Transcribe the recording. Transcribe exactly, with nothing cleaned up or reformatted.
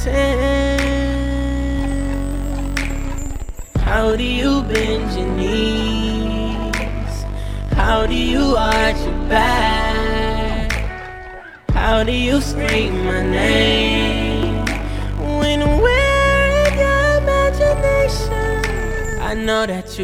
How do you bend your knees? How do you arch your back? How do you scream my name when we're in your imagination? I know that you